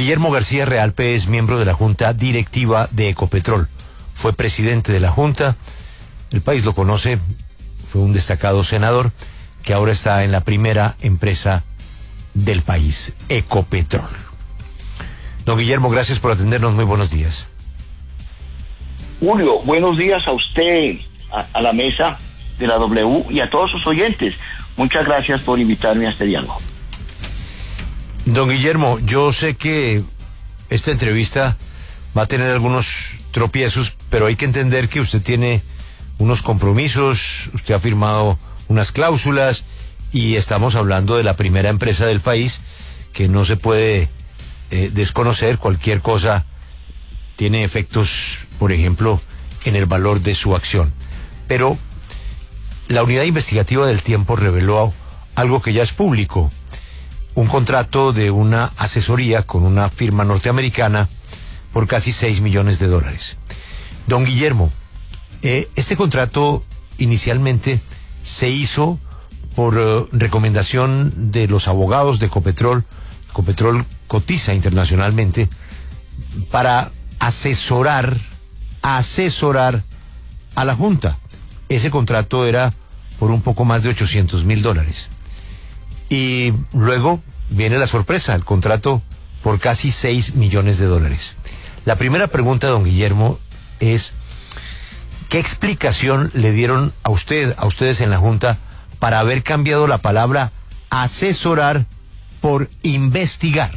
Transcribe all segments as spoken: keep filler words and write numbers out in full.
Guillermo García Realpe es miembro de la Junta Directiva de Ecopetrol. Fue presidente de la Junta, el país lo conoce, fue un destacado senador que ahora está en la primera empresa del país, Ecopetrol. Don Guillermo, gracias por atendernos, muy buenos días. Julio, buenos días a usted, a, a la mesa de la W y a todos sus oyentes. Muchas gracias por invitarme a este diálogo. Don Guillermo, yo sé que esta entrevista va a tener algunos tropiezos, pero hay que entender que usted tiene unos compromisos, usted ha firmado unas cláusulas y estamos hablando de la primera empresa del país que no se puede eh, desconocer. Cualquier cosa tiene efectos, por ejemplo, en el valor de su acción. Pero la unidad investigativa del tiempo reveló algo que ya es público, un contrato de una asesoría con una firma norteamericana por casi seis millones de dólares. Don Guillermo, eh, este contrato inicialmente se hizo por uh, recomendación de los abogados de Ecopetrol. Ecopetrol cotiza internacionalmente para asesorar, asesorar a la Junta. Ese contrato era por un poco más de ochocientos mil dólares. Y luego viene la sorpresa, el contrato por casi seis millones de dólares. La primera pregunta, don Guillermo, es ¿qué explicación le dieron a usted, a ustedes en la Junta, para haber cambiado la palabra asesorar por investigar?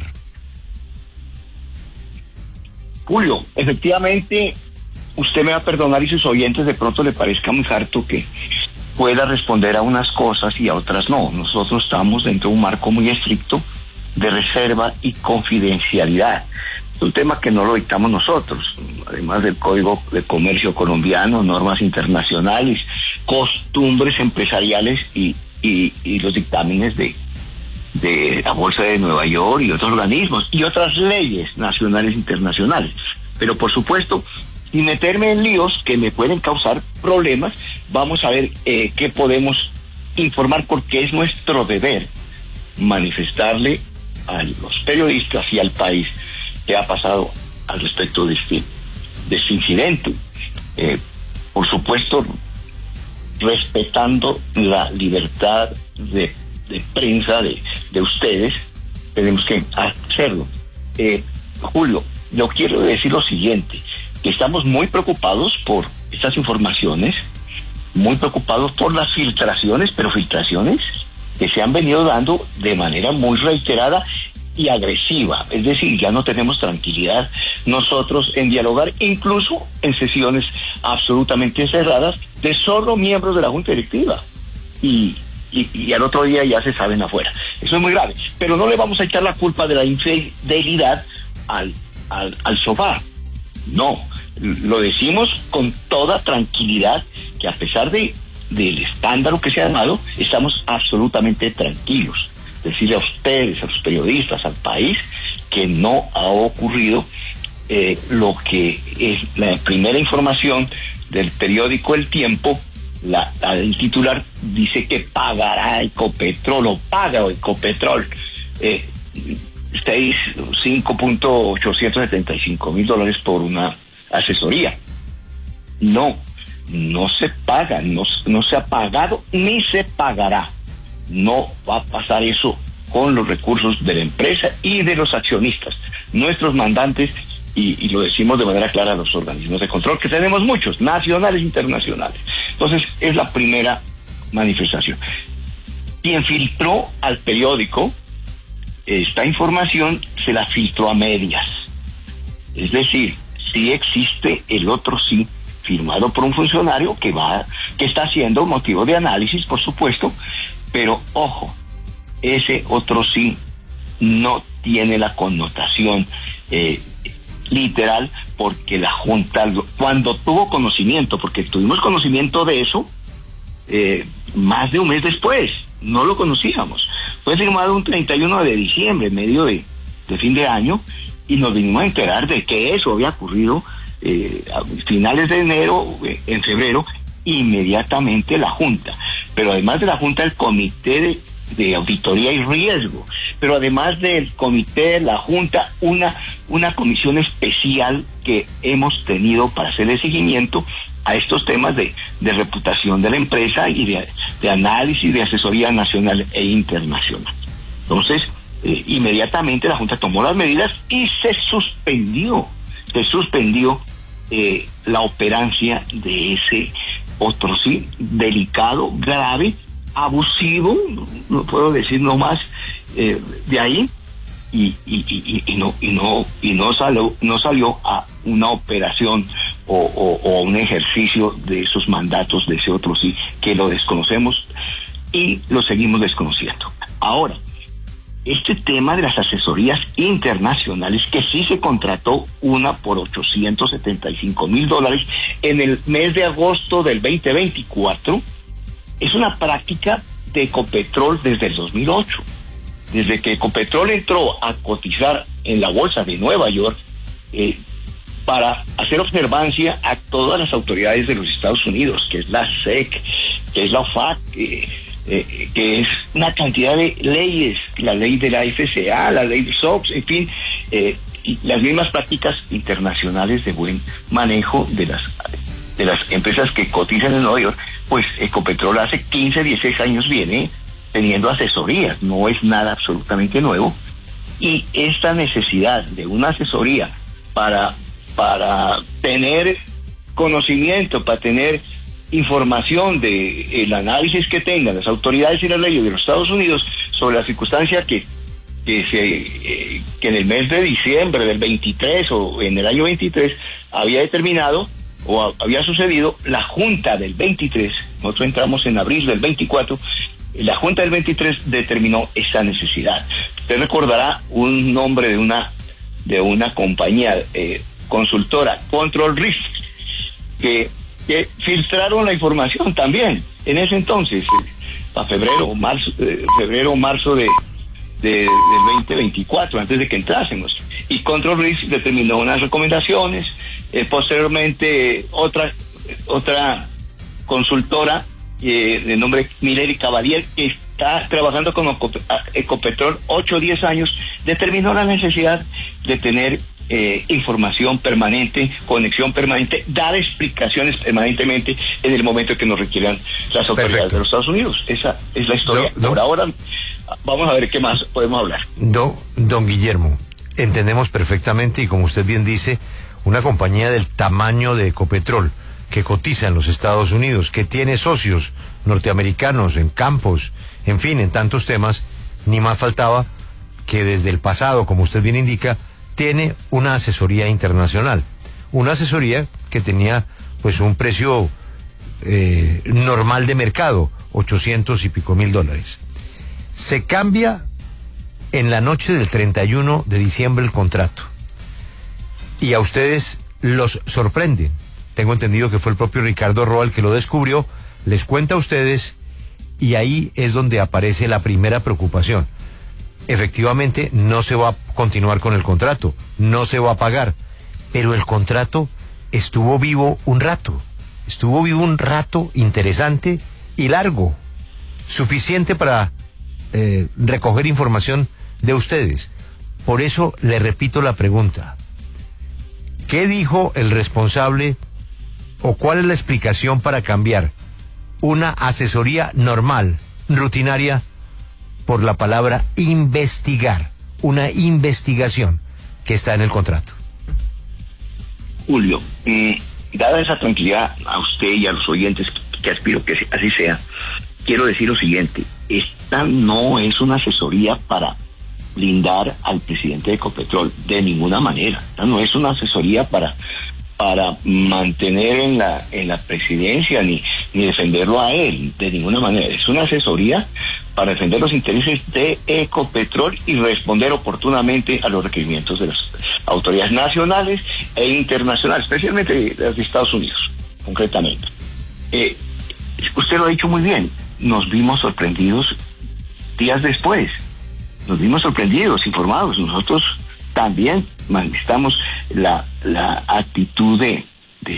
Julio, efectivamente, usted me va a perdonar y sus oyentes de pronto le parezca muy harto que pueda responder a unas cosas y a otras no. Nosotros estamos dentro de un marco muy estricto de reserva y confidencialidad. Es un tema que no lo dictamos nosotros, además del Código de Comercio colombiano, normas internacionales, costumbres empresariales y, y, y los dictámenes de, de la Bolsa de Nueva York y otros organismos y otras leyes nacionales e internacionales. Pero por supuesto, sin meterme en líos que me pueden causar problemas, vamos a ver eh, qué podemos informar, porque es nuestro deber manifestarle a los periodistas y al país qué ha pasado al respecto de este, de este incidente. Eh, por supuesto, respetando la libertad de, de prensa de, de ustedes, tenemos que hacerlo. Eh, Julio, yo quiero decir lo siguiente, que estamos muy preocupados por estas informaciones, muy preocupados por las filtraciones, pero filtraciones que se han venido dando de manera muy reiterada y agresiva. Es decir, ya no tenemos tranquilidad nosotros en dialogar, incluso en sesiones absolutamente cerradas de solo miembros de la Junta Directiva. Y, y, y al otro día ya se saben afuera. Eso es muy grave. Pero no le vamos a echar la culpa de la infidelidad al, al, al sofá. No. Lo decimos con toda tranquilidad, que a pesar de del escándalo que se ha armado, estamos absolutamente tranquilos. Decirle a ustedes, a los periodistas, al país, que no ha ocurrido eh, lo que es la primera información del periódico El Tiempo. La, la del titular dice que pagará Ecopetrol o paga Ecopetrol eh, cinco punto ochocientos setenta y cinco mil dólares por una asesoría. No, no se paga, no, no se ha pagado ni se pagará. No va a pasar eso con los recursos de la empresa y de los accionistas, nuestros mandantes, y, y lo decimos de manera clara a los organismos de control, que tenemos muchos, nacionales e internacionales. Entonces, es la primera manifestación. Quien filtró al periódico esta información se la filtró a medias. Es decir, sí existe el otro sí firmado por un funcionario que va, que está haciendo motivo de análisis, por supuesto, pero ojo, ese otro sí no tiene la connotación eh, literal, porque la Junta, cuando tuvo conocimiento, porque tuvimos conocimiento de eso eh, más de un mes después, no lo conocíamos. Fue firmado un treinta y uno de diciembre, medio de, de fin de año, y nos vinimos a enterar de que eso había ocurrido eh, a finales de enero, eh, en febrero, inmediatamente la Junta. Pero además de la Junta, el Comité de de auditoría y riesgo, pero además del comité, la junta, una, una comisión especial que hemos tenido para hacer el seguimiento a estos temas de, de reputación de la empresa y de, de análisis de asesoría nacional e internacional. Entonces, eh, inmediatamente la junta tomó las medidas y se suspendió, se suspendió eh, la operancia de ese otro sí, delicado, grave, abusivo, no puedo decir no más, eh, de ahí, y, y, y, y no, y no, y no salió, no salió a una operación o, o, o un ejercicio de esos mandatos de ese otro sí, que lo desconocemos y lo seguimos desconociendo. Ahora, este tema de las asesorías internacionales, que sí se contrató una por ochocientos setenta y cinco mil dólares en el mes de agosto del veinte veinticuatro, es una práctica de Ecopetrol desde el dos mil ocho. Desde que Ecopetrol entró a cotizar en la bolsa de Nueva York, eh, para hacer observancia a todas las autoridades de los Estados Unidos, que es la S E C, que es la O F A C, eh, eh, que es una cantidad de leyes, la ley de la F C A, la ley de S O X, en fin, eh, y las mismas prácticas internacionales de buen manejo de las de las empresas que cotizan en Nueva York. Pues Ecopetrol hace quince, dieciséis años viene teniendo asesorías, no es nada absolutamente nuevo, y esta necesidad de una asesoría para, para tener conocimiento, para tener información de el análisis que tengan las autoridades y las leyes de los Estados Unidos sobre la circunstancia que que se eh, que en el mes de diciembre del veintitrés o en el año veintitrés había determinado o a, había sucedido, la Junta del veintitrés, nosotros entramos en abril del veinticuatro, la Junta del veintitrés determinó esa necesidad. Usted recordará un nombre de una de una compañía eh, consultora, Control Risk, que, que filtraron la información también en ese entonces, eh, a febrero o marzo, eh, febrero o marzo de, de del veinte veinticuatro, antes de que entrásemos. Y Control Risk determinó unas recomendaciones. Eh, posteriormente eh, otra otra consultora eh, de nombre Miller y Cavalier, que está trabajando con Ecopetrol ocho o diez años, determinó la necesidad de tener eh, información permanente, conexión permanente, dar explicaciones permanentemente en el momento que nos requieran las autoridades Perfecto. de los Estados Unidos. Esa es la historia. Do, do, Por ahora vamos a ver qué más podemos hablar. Do, don Guillermo, entendemos perfectamente, y como usted bien dice, una compañía del tamaño de Ecopetrol, que cotiza en los Estados Unidos, que tiene socios norteamericanos en campos, en fin, en tantos temas, ni más faltaba que desde el pasado, como usted bien indica, tiene una asesoría internacional, una asesoría que tenía pues un precio eh, normal de mercado, ochocientos y pico mil dólares. Se cambia en la noche del treinta y uno de diciembre el contrato, y a ustedes los sorprenden. Tengo entendido que fue el propio Ricardo Roa el que lo descubrió, les cuenta a ustedes, y ahí es donde aparece la primera preocupación. Efectivamente, no se va a continuar con el contrato, no se va a pagar, pero el contrato estuvo vivo un rato, estuvo vivo un rato interesante y largo, suficiente para eh, recoger información de ustedes. Por eso le repito la pregunta: ¿qué dijo el responsable o cuál es la explicación para cambiar una asesoría normal, rutinaria, por la palabra investigar, una investigación que está en el contrato? Julio, eh, dada esa tranquilidad a usted y a los oyentes, que, que aspiro que así sea, quiero decir lo siguiente: esta no es una asesoría para blindar al presidente de Ecopetrol, de ninguna manera. Esta no es una asesoría para para mantener en la en la presidencia ni ni defenderlo a él, de ninguna manera. Es una asesoría para defender los intereses de Ecopetrol y responder oportunamente a los requerimientos de las autoridades nacionales e internacionales, especialmente las de Estados Unidos, concretamente. Eh, usted lo ha dicho muy bien, nos vimos sorprendidos días después, nos vimos sorprendidos, informados. Nosotros también manifestamos la, la actitud de, de,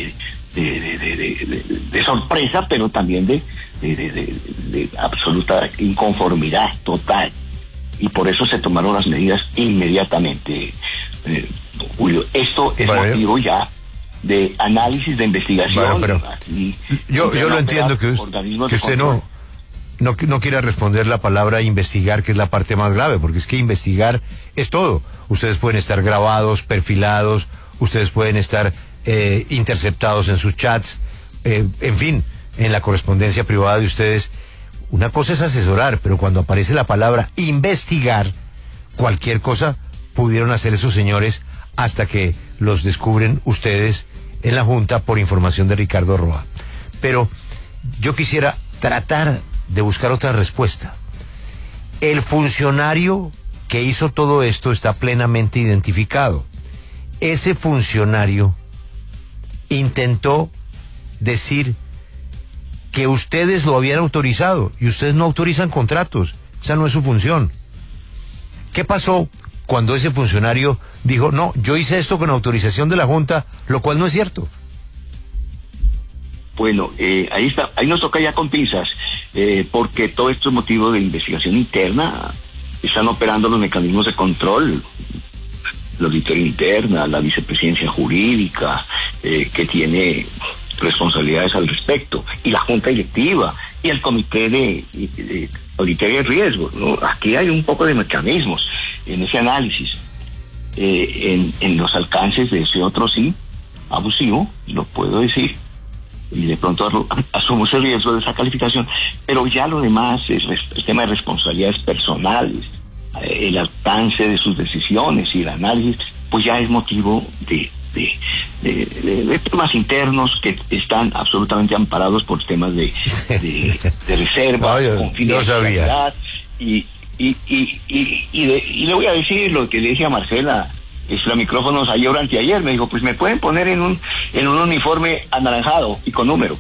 de, de, de, de, de sorpresa, pero también de, de, de, de, de absoluta inconformidad total. Y por eso se tomaron las medidas inmediatamente, eh, Julio. Esto es bueno, motivo ya de análisis, de investigación. Bueno, pero y, yo, yo lo entiendo que, que usted no, no, no quiera responder la palabra investigar, que es la parte más grave, porque es que investigar es todo. Ustedes pueden estar grabados, perfilados, ustedes pueden estar eh, interceptados en sus chats, eh, en fin, en la correspondencia privada de ustedes. Una cosa es asesorar, pero cuando aparece la palabra investigar, cualquier cosa pudieron hacer esos señores hasta que los descubren ustedes en la Junta por información de Ricardo Roa. Pero yo quisiera tratar de buscar otra respuesta. El funcionario que hizo todo esto está plenamente identificado. Ese funcionario intentó decir que ustedes lo habían autorizado y ustedes no autorizan contratos. Esa no es su función. ¿Qué pasó cuando ese funcionario dijo, no, yo hice esto con autorización de la Junta, lo cual no es cierto? Bueno, eh, ahí está, ahí nos toca ya con pinzas, eh, porque todo esto es motivo de investigación interna. Están operando los mecanismos de control, la auditoría interna, la vicepresidencia jurídica, eh, que tiene responsabilidades al respecto, y la junta directiva, y el comité de, de, de auditoría de riesgo, ¿no? Aquí hay un poco de mecanismos en ese análisis, eh, en, en los alcances de ese otro sí, abusivo, lo puedo decir, y de pronto asumo ese riesgo de esa calificación, pero ya lo demás es el tema de responsabilidades personales, eh, el alcance de sus decisiones y el análisis, pues ya es motivo de De, de, de, de temas internos que están absolutamente amparados por temas de, de, de reserva, no, yo, confidencialidad, no y, y, y, y, y, de, y le voy a decir lo que le dije a Marcela, los micrófonos ayer o anteayer, me dijo, pues me pueden poner en un, en un uniforme anaranjado y con número.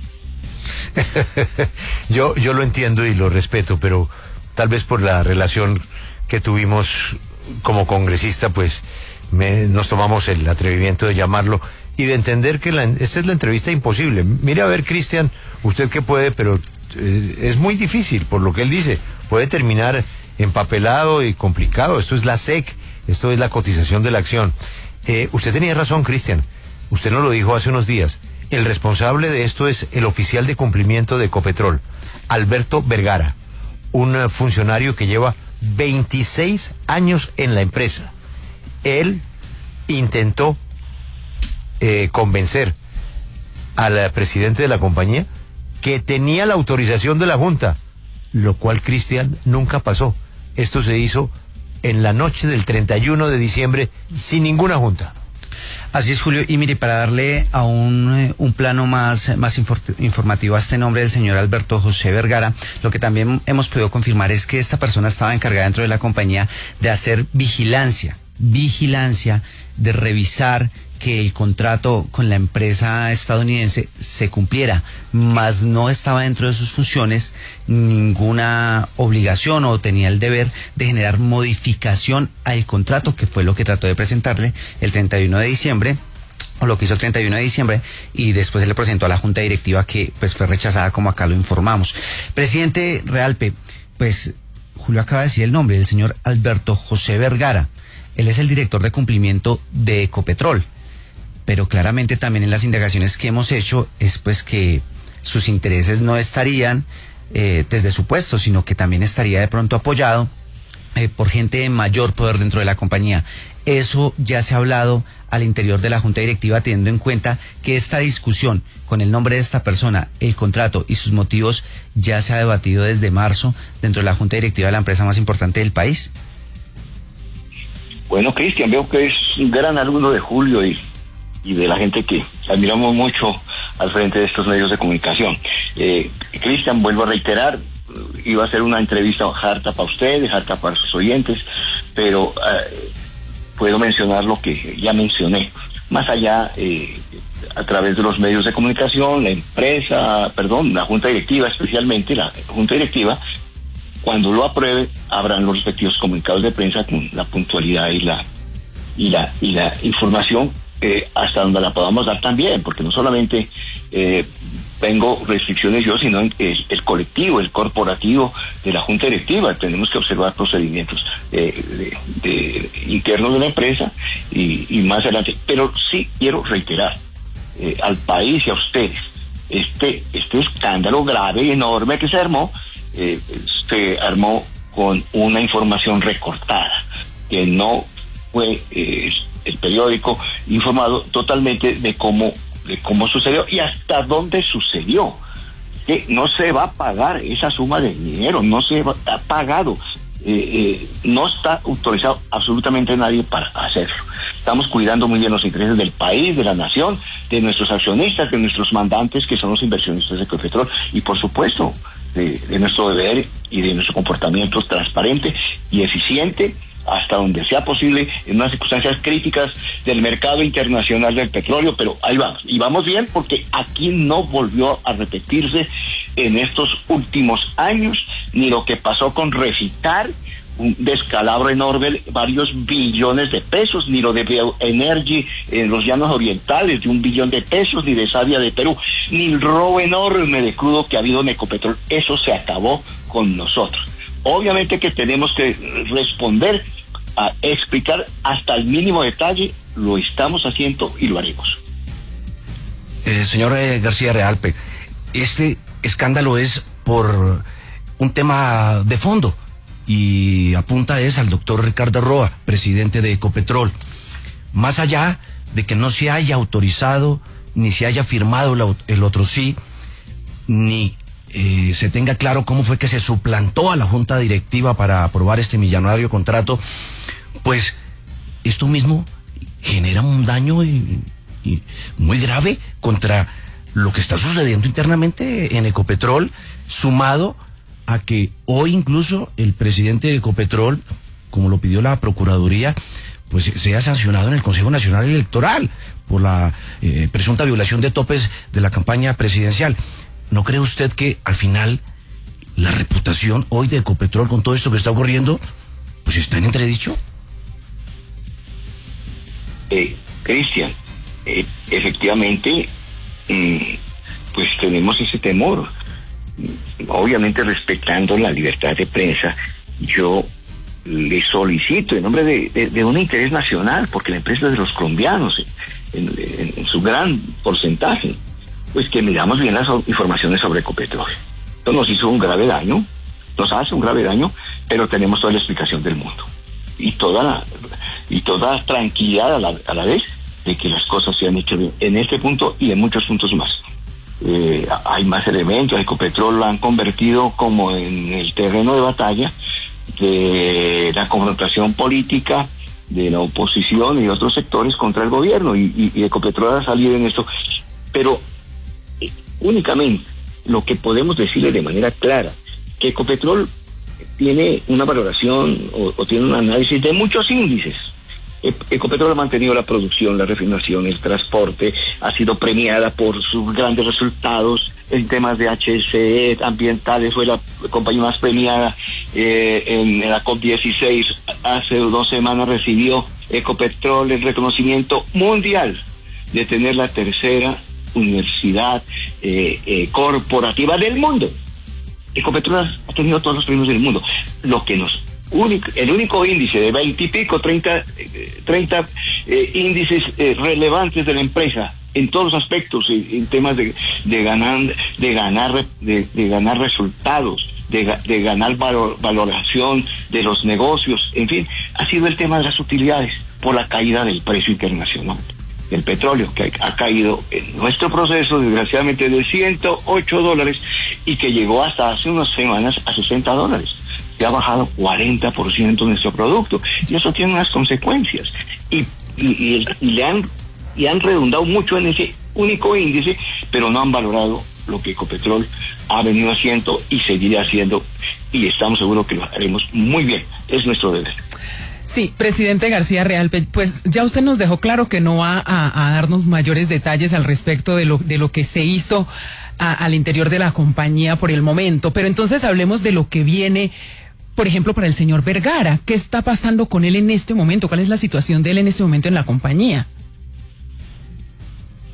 yo, yo lo entiendo y lo respeto, pero tal vez por la relación que tuvimos como congresista, pues Me, nos tomamos el atrevimiento de llamarlo y de entender que la, esta es la entrevista imposible. Mire a ver, Cristian, usted que puede, pero eh, es muy difícil por lo que él dice, puede terminar empapelado y complicado. Esto es la S E C, esto es la cotización de la acción. Eh, usted tenía razón, Cristian, usted nos lo dijo hace unos días, el responsable de esto es el oficial de cumplimiento de Ecopetrol, Alberto Vergara, un funcionario que lleva veintiséis años en la empresa. Él intentó eh, convencer al presidente de la compañía que tenía la autorización de la Junta, lo cual, Cristian, nunca pasó. Esto se hizo en la noche del treinta y uno de diciembre sin ninguna Junta. Así es, Julio, y mire, para darle a un, un plano más, más informativo a este nombre del señor Alberto José Vergara, lo que también hemos podido confirmar es que esta persona estaba encargada dentro de la compañía de hacer vigilancia, vigilancia, de revisar que el contrato con la empresa estadounidense se cumpliera, mas no estaba dentro de sus funciones ninguna obligación o tenía el deber de generar modificación al contrato, que fue lo que trató de presentarle el treinta y uno de diciembre, o lo que hizo el treinta y uno de diciembre, y después se le presentó a la Junta Directiva, que pues fue rechazada, como acá lo informamos. Presidente Realpe, pues Julio acaba de decir el nombre, el señor Alberto José Vergara. Él es el director de cumplimiento de Ecopetrol, pero claramente también en las indagaciones que hemos hecho es pues que sus intereses no estarían eh, desde su puesto, sino que también estaría de pronto apoyado eh, por gente de mayor poder dentro de la compañía. Eso ya se ha hablado al interior de la Junta Directiva, teniendo en cuenta que esta discusión con el nombre de esta persona, el contrato y sus motivos ya se ha debatido desde marzo dentro de la Junta Directiva de la empresa más importante del país. Bueno, Cristian, veo que es un gran alumno de Julio y, y de la gente que admiramos mucho al frente de estos medios de comunicación. Eh, Cristian, vuelvo a reiterar, iba a ser una entrevista harta para ustedes, harta para sus oyentes, pero eh, puedo mencionar lo que ya mencioné. Más allá, eh, a través de los medios de comunicación, la empresa, perdón, la Junta Directiva, especialmente la Junta Directiva, cuando lo apruebe, habrán los respectivos comunicados de prensa con la puntualidad y la y la y la información eh, hasta donde la podamos dar también, porque no solamente eh, tengo restricciones yo, sino el, el colectivo, el corporativo de la Junta Directiva. Tenemos que observar procedimientos eh, de, de, internos de la empresa y, y más adelante. Pero sí quiero reiterar eh, al país y a ustedes, este, este escándalo grave y enorme que se armó, eh, se armó con una información recortada, que no fue eh, el periódico informado totalmente de cómo de cómo sucedió y hasta dónde sucedió. Que no se va a pagar esa suma de dinero, no se va, ha pagado, eh, eh, no está autorizado absolutamente nadie para hacerlo. Estamos cuidando muy bien los intereses del país, de la nación, de nuestros accionistas, de nuestros mandantes, que son los inversionistas de Ecopetrol, y por supuesto de, de nuestro deber y de nuestro comportamiento transparente y eficiente, hasta donde sea posible, en unas circunstancias críticas del mercado internacional del petróleo, pero ahí vamos, y vamos bien porque aquí no volvió a repetirse en estos últimos años, ni lo que pasó con Reficar, un descalabro enorme, varios billones de pesos, ni lo de Bioenergy en los llanos orientales de un billón de pesos, ni de Savia de Perú, ni el robo enorme de crudo que ha habido en Ecopetrol. Eso se acabó con nosotros. Obviamente que tenemos que responder a explicar hasta el mínimo detalle, lo estamos haciendo y lo haremos. Eh, señor eh, García Realpe, este escándalo es por un tema de fondo y apunta es al doctor Ricardo Roa, presidente de Ecopetrol. Más allá de que no se haya autorizado, ni se haya firmado la, el otro sí, ni eh, se tenga claro cómo fue que se suplantó a la junta directiva para aprobar este millonario contrato, pues esto mismo genera un daño y, y muy grave contra lo que está sucediendo internamente en Ecopetrol, sumado a que hoy incluso el presidente de Ecopetrol, como lo pidió la Procuraduría, pues sea sancionado en el Consejo Nacional Electoral por la eh, presunta violación de topes de la campaña presidencial. ¿No cree usted que al final la reputación hoy de Ecopetrol con todo esto que está ocurriendo, pues está en entredicho? Eh, Cristian, eh, efectivamente, eh, pues tenemos ese temor. Obviamente respetando la libertad de prensa, yo le solicito en nombre de, de, de un interés nacional, porque la empresa es de los colombianos en, en, en su gran porcentaje, pues que miramos bien las informaciones sobre Ecopetrol. Esto nos hizo un grave daño, nos hace un grave daño, pero tenemos toda la explicación del mundo y toda la, y toda tranquilidad a la, a la vez de que las cosas se han hecho bien en este punto y en muchos puntos más. Eh, hay más elementos. Ecopetrol lo han convertido como en el terreno de batalla de la confrontación política de la oposición y de otros sectores contra el gobierno, y, y, y Ecopetrol ha salido en esto, pero eh, únicamente lo que podemos decirle de manera clara, que Ecopetrol tiene una valoración o, o tiene un análisis de muchos índices. Ecopetrol ha mantenido la producción, la refinación, el transporte, ha sido premiada por sus grandes resultados en temas de H S E ambientales, fue la compañía más premiada eh, en la COP dieciséis, hace dos semanas recibió Ecopetrol el reconocimiento mundial de tener la tercera universidad eh, eh, corporativa del mundo. Ecopetrol ha tenido todos los premios del mundo, lo que nos Único, el único índice de veinte y pico, treinta, treinta eh, índices eh, relevantes de la empresa en todos los aspectos, en, en temas de, de ganar, de ganar, de, de ganar resultados, de, de ganar valor, valoración de los negocios, en fin, ha sido el tema de las utilidades por la caída del precio internacional del petróleo, que ha, ha caído en nuestro proceso desgraciadamente de ciento ocho dólares y que llegó hasta hace unas semanas a sesenta dólares. Se ha bajado cuarenta por ciento nuestro producto, y eso tiene unas consecuencias, y, y, y, y le han y han redundado mucho en ese único índice, pero no han valorado lo que Ecopetrol ha venido haciendo y seguirá haciendo, y estamos seguros que lo haremos muy bien. Es nuestro deber. Sí, presidente García Realpe, pues ya usted nos dejó claro que no va a, a darnos mayores detalles al respecto de lo de lo que se hizo a, al interior de la compañía por el momento, pero entonces hablemos de lo que viene. Por ejemplo, para el señor Vergara, ¿qué está pasando con él en este momento? ¿Cuál es la situación de él en este momento en la compañía?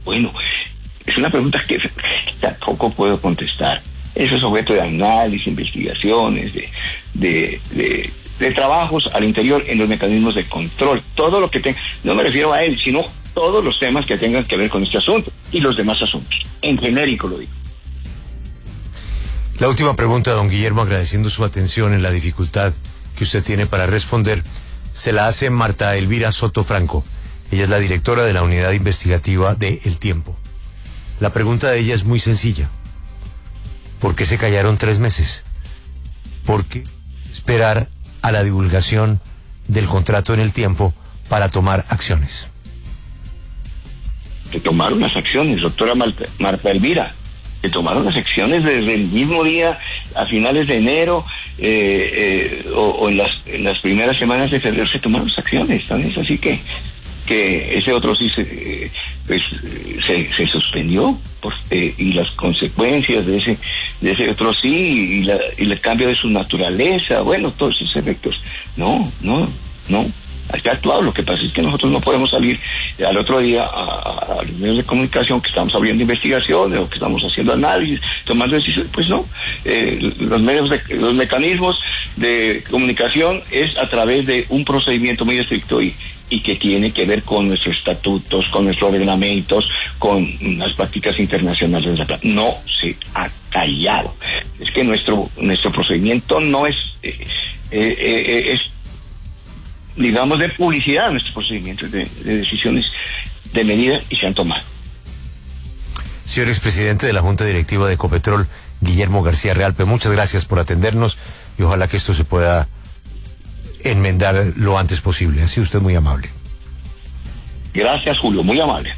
Bueno, es una pregunta que tampoco puedo contestar. Eso es objeto de análisis, investigaciones, de, de, de, de trabajos al interior en los mecanismos de control. Todo lo que tenga, no me refiero a él, sino todos los temas que tengan que ver con este asunto y los demás asuntos. En genérico lo digo. La última pregunta, don Guillermo, agradeciendo su atención en la dificultad que usted tiene para responder, se la hace Marta Elvira Soto Franco. Ella es la directora de la unidad investigativa de El Tiempo. La pregunta de ella es muy sencilla. ¿Por qué se callaron tres meses? ¿Por qué esperar a la divulgación del contrato en El Tiempo para tomar acciones? Se tomaron las acciones, doctora Marta, Marta Elvira. Se tomaron las acciones desde el mismo día, a finales de enero, eh, eh, o, o en las en las primeras semanas de febrero se tomaron las acciones. ¿Tan es así que que ese otro sí se, pues, se, se suspendió por, eh, y las consecuencias de ese de ese otro sí y, la, y el cambio de su naturaleza, bueno, todos esos efectos. No, no, no. Está actuado. Lo que pasa es que nosotros no podemos salir al otro día a, a los medios de comunicación que estamos abriendo investigaciones o que estamos haciendo análisis, tomando decisiones. Pues no, eh, los medios, de, los mecanismos de comunicación es a través de un procedimiento muy estricto y, y que tiene que ver con nuestros estatutos, con nuestros reglamentos, con las prácticas internacionales. No se ha callado. Es que nuestro nuestro procedimiento no es eh, eh, eh, es digamos de publicidad, nuestros procedimientos de, de decisiones de medida y se han tomado. Señor expresidente de la Junta Directiva de Ecopetrol, Guillermo García Realpe, muchas gracias por atendernos y ojalá que esto se pueda enmendar lo antes posible. Ha sido usted muy amable. Gracias, Julio, muy amable.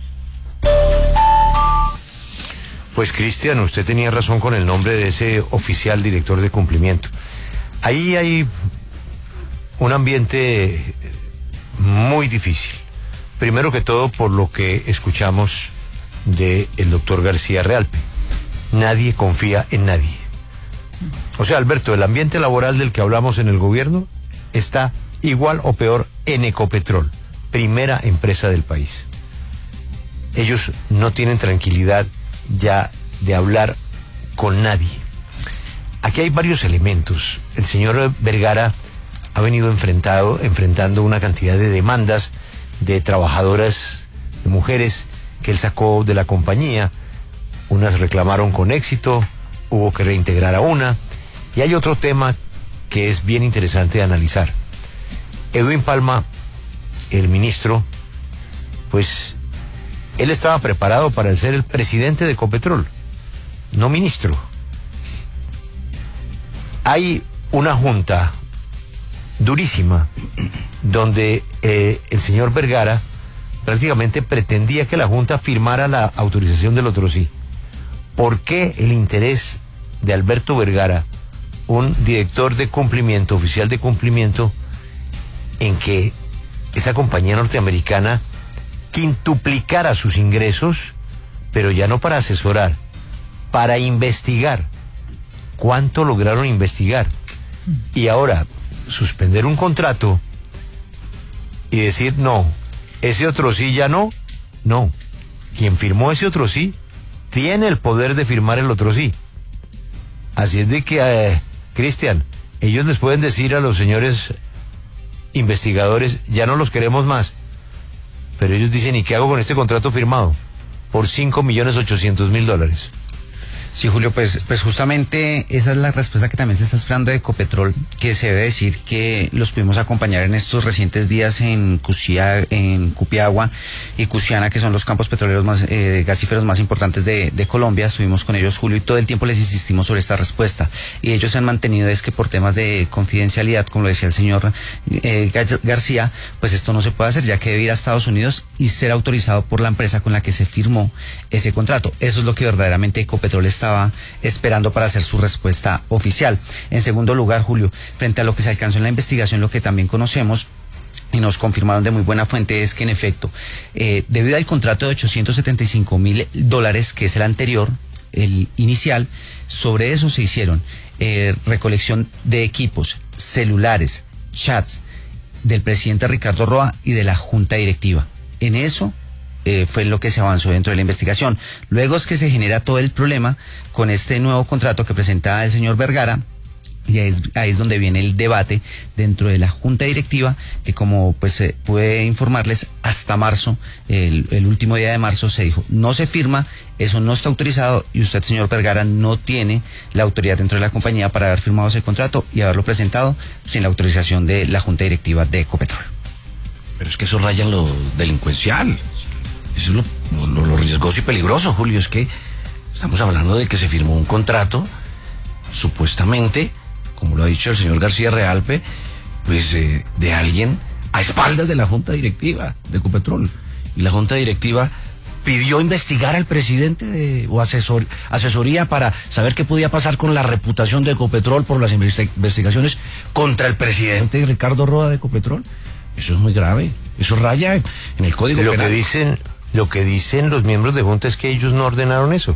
Pues Cristian, usted tenía razón con el nombre de ese oficial director de cumplimiento. Ahí hay un ambiente muy difícil. Primero que todo por lo que escuchamos del doctor García Realpe. Nadie confía en nadie. O sea, Alberto, el ambiente laboral del que hablamos en el gobierno está igual o peor en Ecopetrol, primera empresa del país. Ellos no tienen tranquilidad ya de hablar con nadie. Aquí hay varios elementos. El señor Vergara ha venido enfrentado, enfrentando una cantidad de demandas de trabajadoras, de mujeres que él sacó de la compañía. Unas reclamaron con éxito, hubo que reintegrar a una. Y hay otro tema que es bien interesante de analizar. Edwin Palma, el ministro, pues él estaba preparado para ser el presidente de Ecopetrol, no ministro. Hay una junta durísima donde eh, el señor Vergara prácticamente pretendía que la junta firmara la autorización del otro sí. ¿Por qué el interés de Alberto Vergara, un director de cumplimiento, oficial de cumplimiento, en que esa compañía norteamericana quintuplicara sus ingresos, pero ya no para asesorar, para investigar? ¿Cuánto lograron investigar? Y ahora suspender un contrato y decir no, ese otro sí ya no, no, quien firmó ese otro sí tiene el poder de firmar el otro sí. Así es de que eh, Cristian, ellos les pueden decir a los señores investigadores, ya no los queremos más, pero ellos dicen, ¿y qué hago con este contrato firmado? Por cinco millones ochocientos mil dólares. Sí, Julio, pues, pues justamente esa es la respuesta que también se está esperando de Ecopetrol, que se debe decir que los pudimos acompañar en estos recientes días en Cusia, en Cupiagua y Cusiana, que son los campos petroleros más eh, gasíferos más importantes de, de Colombia. Estuvimos con ellos, Julio, y todo el tiempo les insistimos sobre esta respuesta. Y ellos se han mantenido es que por temas de confidencialidad, como lo decía el señor eh, García, pues esto no se puede hacer, ya que debe ir a Estados Unidos y ser autorizado por la empresa con la que se firmó ese contrato. Eso es lo que verdaderamente Ecopetrol estaba esperando para hacer su respuesta oficial. En segundo lugar, Julio, frente a lo que se alcanzó en la investigación, lo que también conocemos y nos confirmaron de muy buena fuente es que en efecto, eh, debido al contrato de ochocientos setenta y cinco mil dólares, que es el anterior, el inicial, sobre eso se hicieron eh, recolección de equipos, celulares, chats del presidente Ricardo Roa y de la junta directiva. En eso eh, fue lo que se avanzó dentro de la investigación. Luego es que se genera todo el problema con este nuevo contrato que presenta el señor Vergara. Y ahí es, ahí es donde viene el debate dentro de la junta directiva, que como pues eh, puede informarles, hasta marzo, el, el último día de marzo se dijo, no se firma, eso no está autorizado y usted, señor Vergara, no tiene la autoridad dentro de la compañía para haber firmado ese contrato y haberlo presentado sin la autorización de la junta directiva de Ecopetrol. Pero es que eso raya en lo delincuencial. Eso es lo, lo, lo riesgoso y peligroso, Julio. Es que estamos hablando de que se firmó un contrato, supuestamente, como lo ha dicho el señor García Realpe, pues eh, de alguien a espaldas de la junta directiva de Ecopetrol. Y la junta directiva pidió investigar al presidente de, o asesor, asesoría para saber qué podía pasar con la reputación de Ecopetrol por las investigaciones contra el presidente Ricardo Roa de Ecopetrol. Eso es muy grave. Eso raya en el Código Penal. Lo que dicen, lo que dicen los miembros de junta es que ellos no ordenaron eso.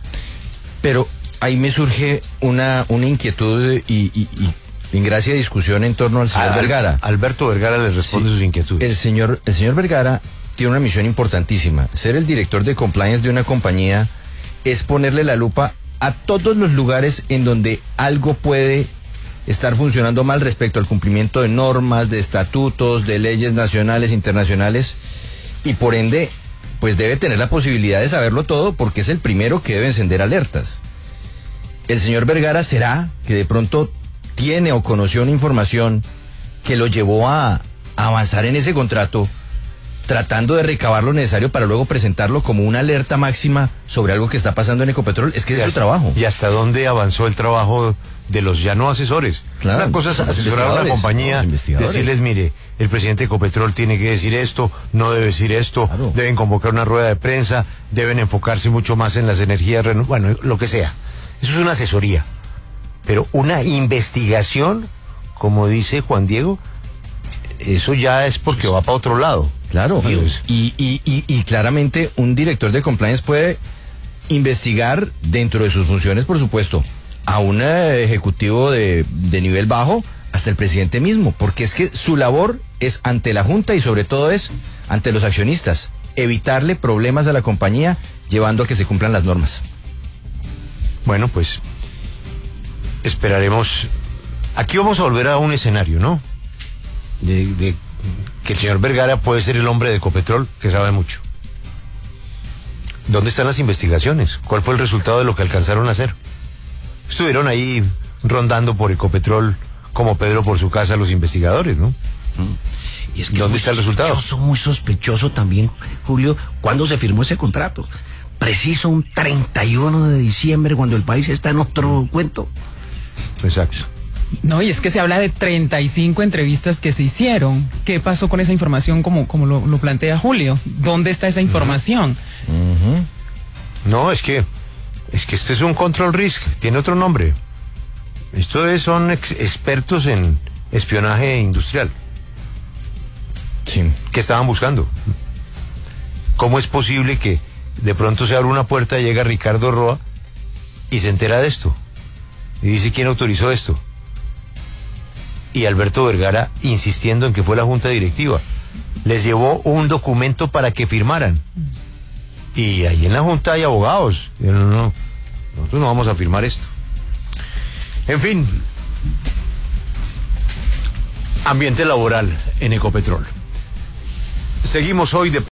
Pero ahí me surge una, una inquietud y, y, y en gracia de discusión en torno al señor Al, Vergara. Alberto Vergara les responde sí, sus inquietudes. El señor, el señor Vergara tiene una misión importantísima. Ser el director de compliance de una compañía es ponerle la lupa a todos los lugares en donde algo puede estar funcionando mal respecto al cumplimiento de normas, de estatutos, de leyes nacionales, internacionales, y por ende, pues debe tener la posibilidad de saberlo todo porque es el primero que debe encender alertas. El señor Vergara será que de pronto tiene o conoció una información que lo llevó a, a avanzar en ese contrato, tratando de recabar lo necesario para luego presentarlo como una alerta máxima sobre algo que está pasando en Ecopetrol. Es que es su trabajo. ¿Y hasta dónde avanzó el trabajo de los ya no asesores? Claro, una cosa es asesorar a una compañía, decirles, mire, el presidente de Ecopetrol tiene que decir esto, no debe decir esto, claro, deben convocar una rueda de prensa, deben enfocarse mucho más en las energías renovables, bueno, lo que sea. Eso es una asesoría. Pero una investigación, como dice Juan Diego, eso ya es porque va para otro lado. Claro, y, y, y, y claramente un director de compliance puede investigar dentro de sus funciones, por supuesto, a un ejecutivo de, de nivel bajo hasta el presidente mismo, porque es que su labor es ante la junta y sobre todo es ante los accionistas, evitarle problemas a la compañía llevando a que se cumplan las normas. Bueno, pues esperaremos. Aquí vamos a volver a un escenario, ¿no? De, de que el señor Vergara puede ser el hombre de Ecopetrol, que sabe mucho. ¿Dónde están las investigaciones? ¿Cuál fue el resultado de lo que alcanzaron a hacer? Estuvieron ahí rondando por Ecopetrol como Pedro por su casa los investigadores, ¿no? Y es que ¿dónde está el resultado? Sospechoso, muy sospechoso también, Julio, cuando se firmó ese contrato. Preciso un treinta y uno de diciembre, cuando el país está en otro cuento. Exacto. No, y es que se habla de treinta y cinco entrevistas que se hicieron. ¿Qué pasó con esa información como, como lo, lo plantea Julio? ¿Dónde está esa información? Uh-huh. No, es que es que este es un control risk, tiene otro nombre. Esto es, son ex- expertos en espionaje industrial. Sí. ¿Qué estaban buscando? ¿Cómo es posible que de pronto se abre una puerta, llega Ricardo Roa y se entera de esto? Y dice, ¿quién autorizó esto? Y Alberto Vergara insistiendo en que fue la junta directiva. Les llevó un documento para que firmaran. Y ahí en la junta hay abogados. Y no, no, nosotros no vamos a firmar esto. En fin, ambiente laboral en Ecopetrol. Seguimos hoy de